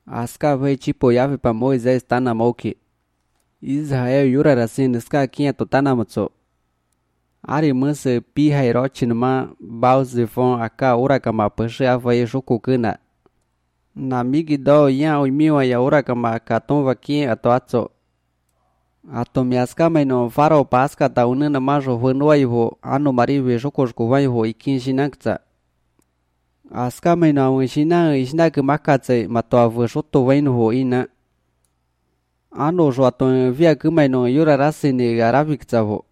Aska vai tipo yave pa Moisés tá na moki. Israel yura rasin ska kinha to tá na motso. Ari mânsa pi hairochin ma bauze fon aka ura kama pashe avaye joko kana. Na migi do yan o miwa ya ura kama katon vakin atoatso. Ato miaska no faro paska ta unana majo vânua ivo ano marive joko joko ivo ikin shinakta. Aska no awin shina isnak makatse mato avu shoto vain ho ina. Ano jo ato via no yura rasini arabik tsavo.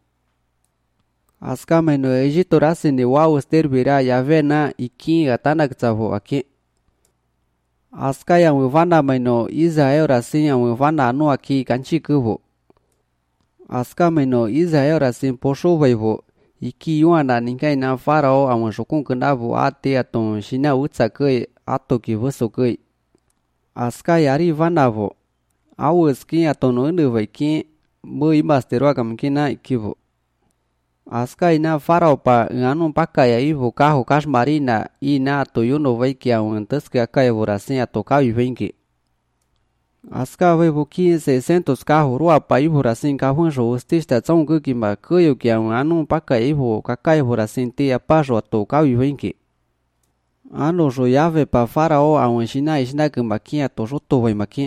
Aska no Egito rasini wau sterbira yavena ikin atanak tsavo aki. Aska ya wivana no Israel rasin ya wivana anu aki kanchi kuvo. Aska no Israel rasin posho vaivo. Iki yuana ninkai na farao awon shokun kendavu ate aton shina utsa kai ato ki voso kai. Aska yari vanavo. Awu skin aton unde vaikin mo imastero akamkina ikivo. Aska ina farao pa anu paka ya ivo kaho kasmarina ina ato yuno vaiki awon teske akai vorasin ato kawi venki. Aska vaivo 600 carro rua pa ivo rasin kahun jo ustista tsong guki ma kuyo ki awon anu paka ivo kakai vorasin te apajo ato kawi venki. Ano jo yave pa farao awon shina isnak makin ato joto vai makin.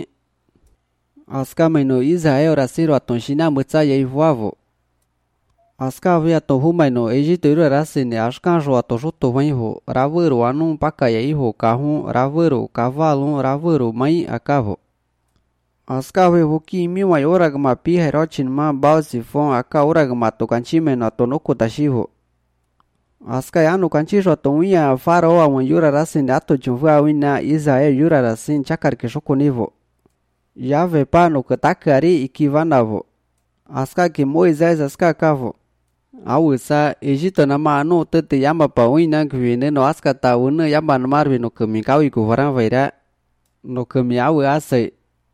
Aska no Israel rasiro aton shina mutsa ya ivo avo. Aska ve ato humai no Egito ira rasine askan jo ato joto vai ivo ravero anu paka ya ivo kahun ravero cavalo ravero mai akavo. Aska vevuki miwa oragma pi herochin ma bausi fon aka oragma to kanchime no to noko tashivo. Aska yanu kanchijo to uia farao awon yura rasin ato chumvu awina Israel yura rasin chakar ke shokonivo. Yave pa no katakari ikivanavo. Aska ke Moisés aska kavo. Awusa Egito na ma anu tete yamba pa uina kvine no aska ta una yamba na marve no kamikawi kuvaran vaira. No kamiawe asai.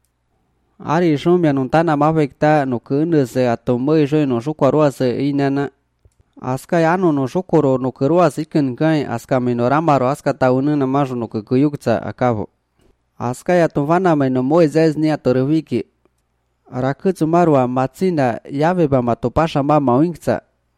Ari shumia non tana mavekta no kune se atomoi joi no shokorua se inana. Aska yano no shokoro no kerua siken kai aska menoramaro aska taunana majo no kukuyukta akavo. Aska ya tovana no Moisés ni atoreviki. Rakutsu marua matsina yave ba matopasha ma mauinkta.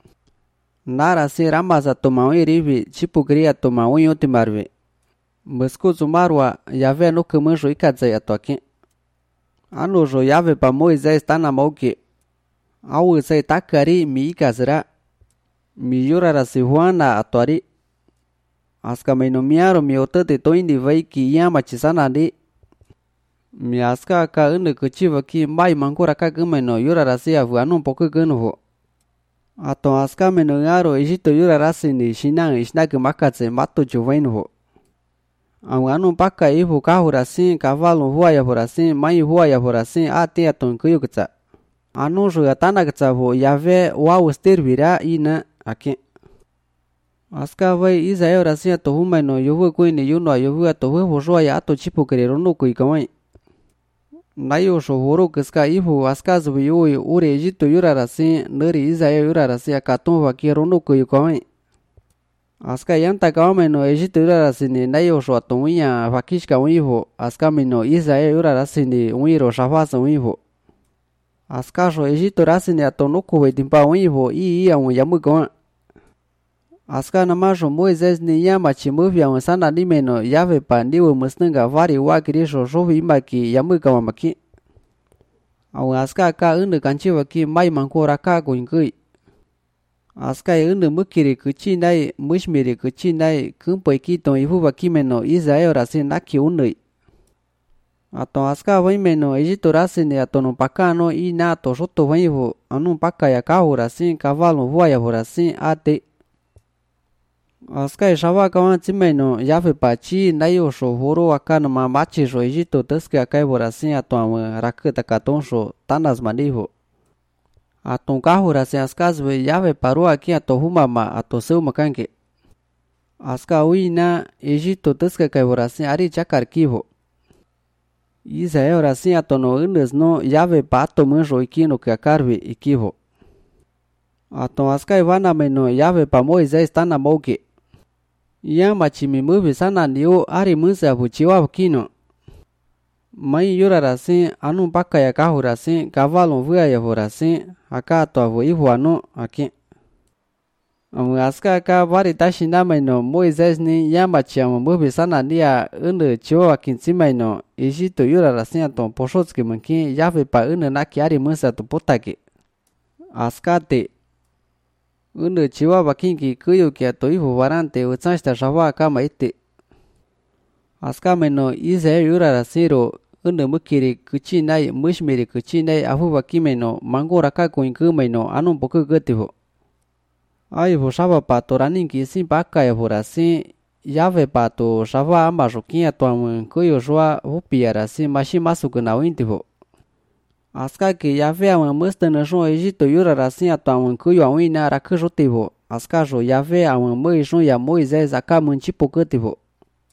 Nara si ramaza tomaui rivi chipukria tomaui otimarve. Muskutsu marua yave no kumusho ikatse atoaki. Ano jo yave pa Moisés tá na moki. Awu sei takari mi ikazra. Mi yurara si huana atuari. Aska no miaro mi otate toindi vai ki yama chisana di. Mi aska ka unu kuchiva ki mai mangura ka no yurara si avu anu poku gunuvo. Ato aska no yaro Egito yurara si ni shinang isnak makatse mato chuvainvo. Ang anu paka ivo carro rasin, cavalo voia por assim, mãe voia por assim, até aton kuyukta. Anu jo yatanakta vo yave wau stervira ina aqui. Aska vai Israel rasin ato humai no yovu kuini yuno yovu ato vo joia ato chipo querero no kuikamai. Nayo jo horo kiska ivo aska zvi yoi ure Egito yura rasin, neri Israel yura rasin akaton vakero no kuikamai. Aska yanta kawame no Egito yura rasini nayo jo atomuia vakishka uivo. Aska no Israel yura rasini uiro shafasa uivo. Aska jo Egito rasini atonoko vetimpa uivo ia yamukawan. Aska namajo Moisés ni yama chimuvia unsana nime no yave pa niwe musnunga vari wakirisho jovi imaki yamukawamaki. Awu aska ka unu kanchiwa ki mai mankora ka kuinkui. Aska unu mukiri kuchinai mushmiri kuchinai kumpai kiton ihuva kimeno Israel rasin naki unui. Ato aska vaimeno Egito rasini atono pakano ina ato shoto vaivo anu paka ya kahu rasin cavalo voia rasin ate. Aska shava kawan timeno yave pachi nayo sho horo akano mamachi sho Egito teske akai rasin ato amu rakata katon sho tanas manivo. Aton carro rasin askazve yave parou aqui ato humama ato seu makanke. Aska uina Egito teska kai rasin ari chakar kivo. Israel rasin ato no unes no yave pato manjo ikino kakarve ikivo. Aton aska ivana meno yave pa Moisés tá na moke. Yama chimimuvi sana niu ari munsa vuchiwa kino. Mãe yura assim, anu baka ya kahura assim, cavalo vua ya hura assim, aka tua vo ihuano aqui. Aska ka vari tashi na maino Moisés ni yamachi mubi sana dia unu chiwa kinsi maino Egito yura assim aton posotski manki yave pa unu na kiari musa to potaki. Aska te unu chiwa bakinki kuyu kia to ihu varante utsansta shawa kama ite. Aska maino Israel yura assim ro unu mukiri kuchi nai mushmiri kuchi nai afu bakimeno mangora ka kuinku maino anu poku gutivo. Ai vo shava pato raninki sin baka ya por assim yave pato shava amba joquinha tuam kuyo joa upiara assim mashi masuku na wintivo. Aska que yave a musta na jo Egito yura assim atuam kuyo a wina rakujotivo. Aska jo yave a mui jo ya Moisés aka munchi pokutivo.